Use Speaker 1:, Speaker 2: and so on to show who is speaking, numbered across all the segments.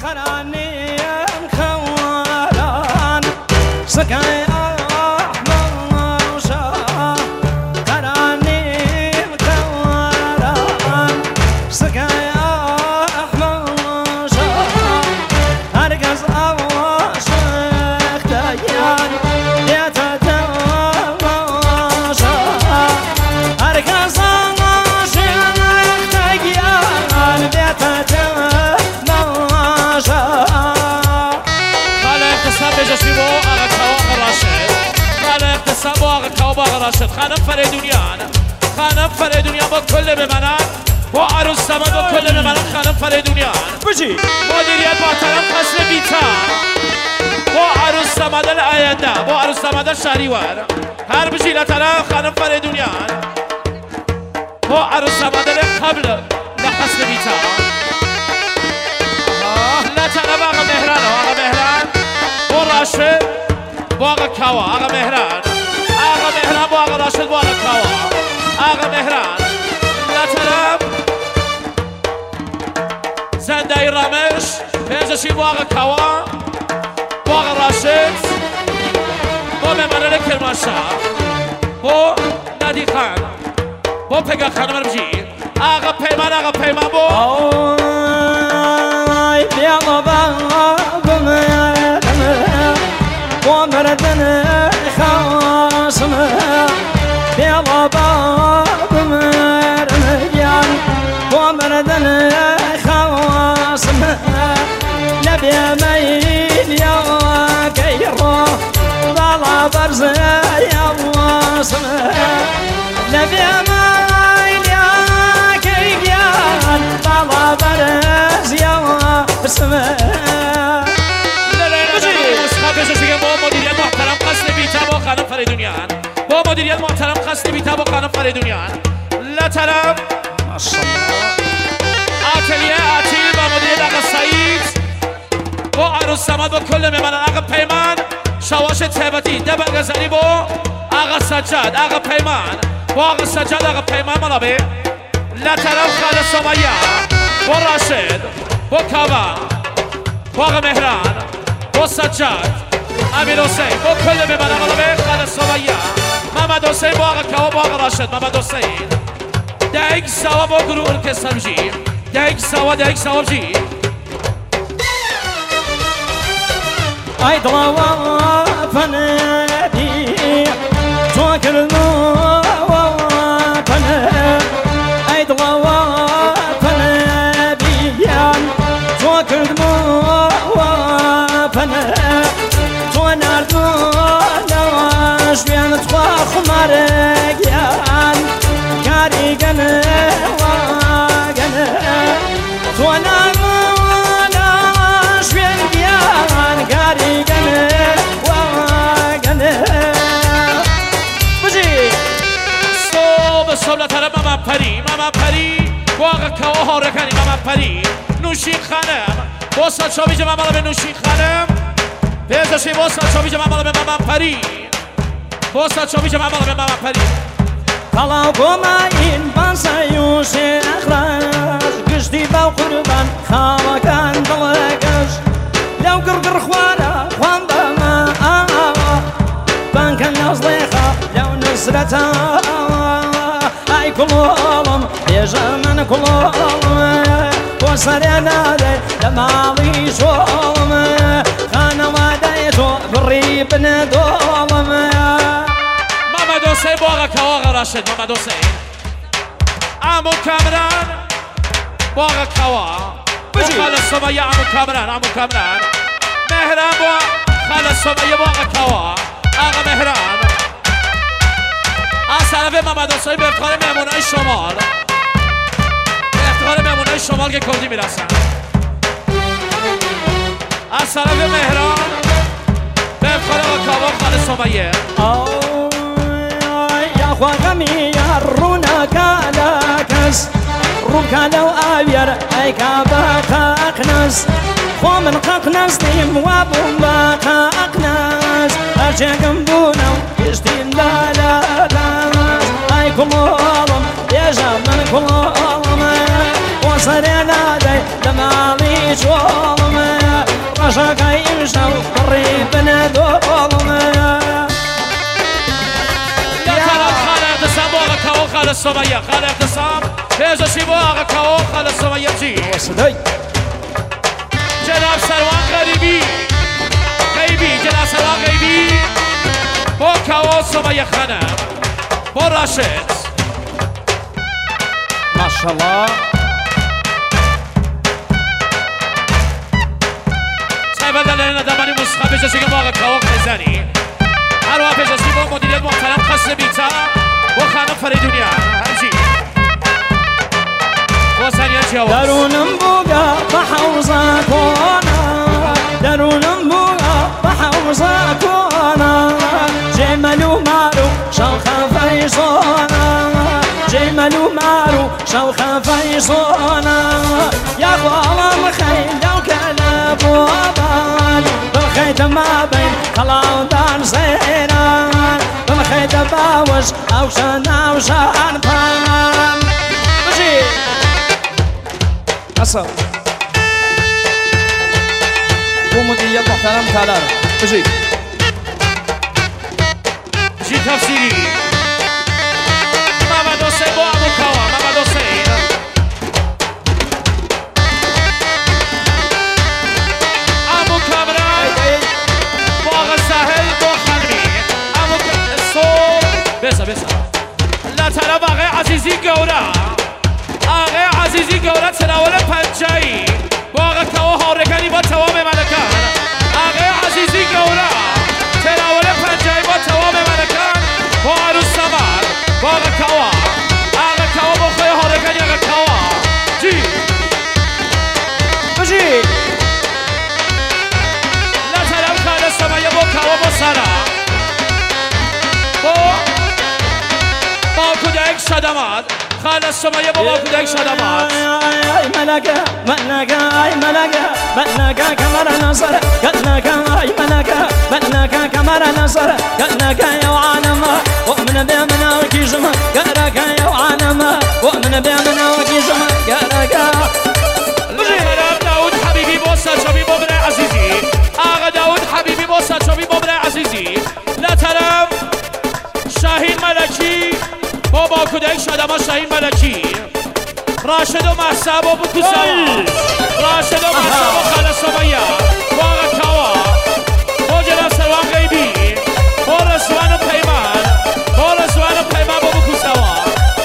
Speaker 1: خراني خواران سكاي أحمر وشاه خراني خواران سكاي أحمر وشاه هرقص أوشخ تيان يتتماشى هرقص
Speaker 2: راشد خانم فریدونیان خانم فریدونیان با کل بمنن با عروس سمد با کل بمنن خانم فریدونیان
Speaker 1: بجی
Speaker 2: مدیریت محترم قصر بیتا با عروس سمد آینده با عروس سمد شهریور هر بجی لطرف خانم فریدونیان با عروس سمد قبل لقصر بیتا لطرف آقا مهران با راشد با آقا کوا آقا مهران با آقا راشد با آقا کوا آقا مهران لطرف زنده رامش پنزشی با آقا کوا با آقا راشد با ممنان کرمانشاه با ندی خان با پگاه خانم رمجی آقا پیمان با
Speaker 1: آی بیا با مردن خاصمه بیا بابا بمرمیان با مردن خاصمه نبی میل یا گیرو بالا برز یا واسمه نبی میل یا گیران بالا برز یا واسمه
Speaker 2: خانم فریدونیان با مدیریت محترم قصد بیتا با خانم فریدونیان لطرف آتلیه آتیل با مدیریت آقا سعید با عروس سمد با کل میمنان آقا پیمان شواش تیبتی دبر گزنی با آقا سجاد آقا پیمان با آقا سجاد آقا پیمان منابه لطرف خالد سمیه با راشد با کاوا با آقا مهران با سجاد امیر حسین با کل میمنان منابه خالد سمیه محمد حسین با آقا کوا با آقا راشد محمد حسین دهیک سوا با گروه ارکستر بجی دهیک سوا بجی
Speaker 1: ای دلوا فندی تو کردو فن ای دلوا فندیان تو کردو فن تو نردو نواش بیان تو خمارگیان کاری گنه و گنه تو نواش بیان گیان کاری گنه و گنه بجی
Speaker 2: صبح لطرف ماما پری واقع کوا ها رکنی ماما پری نوشین خانم باسا چاویج ماما به نوشین خانم بیزشی باسا چاویج ماما به ماما پری باسا چاویج ماما به ماما پری
Speaker 1: طلع بوماین بانسایوش اخراج گشتی با قربان خواکان دلگش لو گرگر خوارا خوان بما بانکن نزلیخا لو نصرتا ای کلولم بیجا من کلولم بسرنا دی لمالی شولم خانواده تو بریب ندولم
Speaker 2: محمد حسین با آقا کوا آقا راشد محمد حسین عمو کامران با آقا کوا با خالد سمیه عمو کامران مهران با خالد سمیه با آقا کوا آقا مهران از طرف محمد حسین به افتخار مهمونای شمال شمال که کردی میرسن از طرف مهران به افتخار آقا کوا خالد سمیه
Speaker 1: خواهمی رونا کالکس روم کالو آویر ای کابا قاقنس خو من قاقنس دیم و بوم با قاقنس هرچکم بونم کشتین لالالس ای کلولم بیجا من کلولم و سرنا دی لمالی شولم شاقي يمشو قريبنا دولنا
Speaker 2: خال الصبية خال اعتصام فيزو شيبو آغا كاو خال الصبية جي
Speaker 1: وصدي
Speaker 2: جناب سروان غريبي غيبي جناب سروان غيبي بو كاو صبية خانم بو راشد
Speaker 1: ما شاء الله
Speaker 2: سايبا دلنا دماني مسخة فيزو شيبو آغا كاو خزاني هروا فيزو شيبو مديرية محترم خسر بيتا وخانم فريدونيا هرجي وثانية جواز
Speaker 1: درون بوغا بحوزة كونا درون بوغا بحوزة كونا جملو مارو شوخة فيصونا جملو مارو شوخة فيصونا يا غوالة الخيل لو كلب وبال بالخيط ما بين خلاودان سيران بالخيط باوش أوشان أوشان بان بجي أصل ومدير محترم تالار بجي
Speaker 2: جي تفسيري ماما دوسي بو أبو كوا ماما دوسي أبو كامران بو أغا ساهل بو خلمي أبو الصوت بسا بسا لا ترى باغي عزيزي قورا آغا عزيزي قورا تناول پنجایی باغ کوا هارگانی با توام ملکان آغا عزیزی قورا تناول پنجایی با توام ملکان با عروس سمر باغ کوا آغا کوا با خوی هارگانی آغا کوا جی
Speaker 1: بجي
Speaker 2: لا ترم خال سمایه با کوا با سرا با کودک شدمات خال السماية بابا كودك شدمات
Speaker 1: اي ملكة ملكة اي ملكة ملكة كمر نصر قلناك اي ملكة ملكة كمر نصر قلناك يا وعالم ومن بيمنا وكيجم قلناك يا وعالم ومن بيمنا وكيجم قلناك
Speaker 2: لا داود حبيبي بوسا شبي بابنا عزيزي آغا داود حبيبي بوسا شبي بابنا عزيزي لا ترم شاهين ملكي بابا کودک شدما شاهین ملکی راشد و محسب و بکوساوا راشد و محسب و خال سمایه باغ کوا با جناب سروان غیبی با رسوان و پیمان با رسوان و پیمان با بکوساوا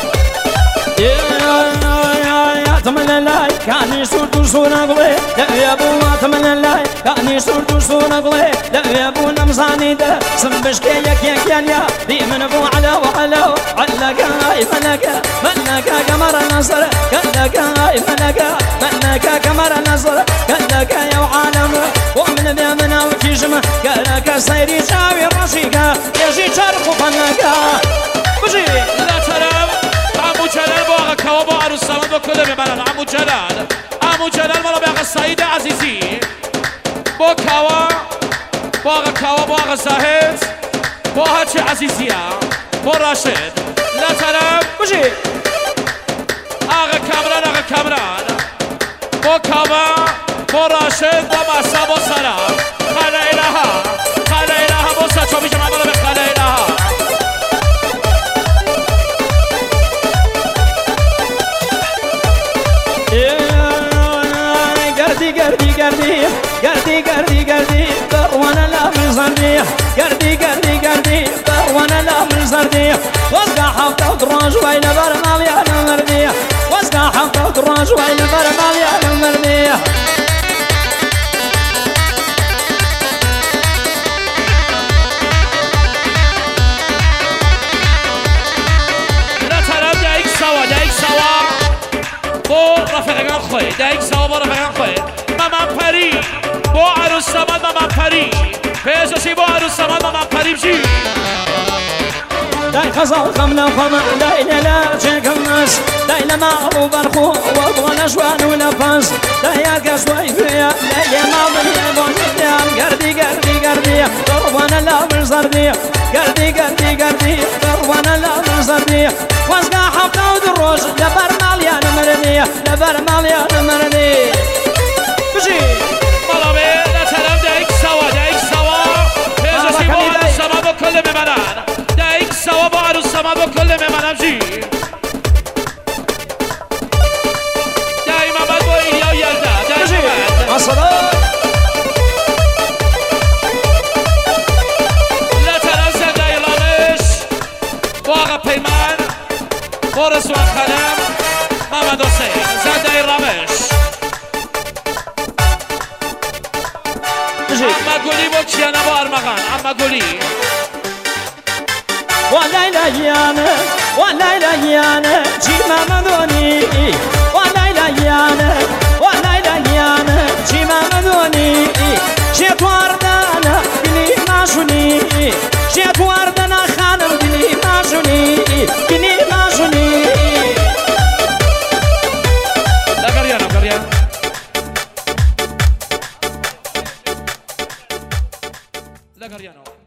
Speaker 1: تمنى الله كاني صورت صورة قلي لا يا ابو تمنى الله كاني صورت صورة قلي لا يا ابو نمزاني ده سنبش كيك يا دي من ابو على وعلى علك هاي ملكة ملكة قمر النصر قلك هاي ملكة ملكة قمر النصر قلك يا وعالم ومن بيمنا وكيجمة قلك سيري شاوي رشيكا يجي شرق فنكا بجي
Speaker 2: لا ترم عمو جلال باغ کوا با عروس سمن با کل میبرن عمو جلال مالا باغ سعید عزیزی با کوا با آغا زاهد با هرچی عزیزی با راشد لا ترم
Speaker 1: بجي
Speaker 2: آغا کامران با کوا با راشد با محسا با سرم خاله الها با سچاوی جمعه مالا به خاله الها
Speaker 1: قردي بروانا لا من زردي قردي بروانا لا من زردي واسقى حفظة وقراج وين برمال يا المردي واسقى حفظة وقراج وين برمال يا المردي
Speaker 2: لا ترى دايك سوا بو رفقان خوي دايك سوا بو رفقان خوي مامان پری با عروس سمن مامان پری فیزوشی با عروس سمن مامان پری بجی
Speaker 1: داي خزال خمنا خما داي لا شكم ناس داي لما ابو برخو وابغى نشوان ولا فاس داي يا شوي فيا داي ما بني بون قردي بروانا لا من زردي قردي بروانا لا من زردي واسقى حفظة ودروج لبرمال يا نمرني بجي
Speaker 2: مالا بي لا ترى منم جی دائما من با این یا یلده دائما
Speaker 1: اصلا
Speaker 2: لطرم زنده ایرانش با آقا پیمان با رسوان خانم محمد حسین زنده ایرانش اما گلی با کیانه با ارمغان اما گلی
Speaker 1: والليليانه والليليانه جي مامدوني والليليانه والليليانه جي مامدوني جيت وردانا بني ماجوني جيت وردانا خانم بني ماجوني بني ماجوني
Speaker 2: لا قريانا قريانا لا قريانا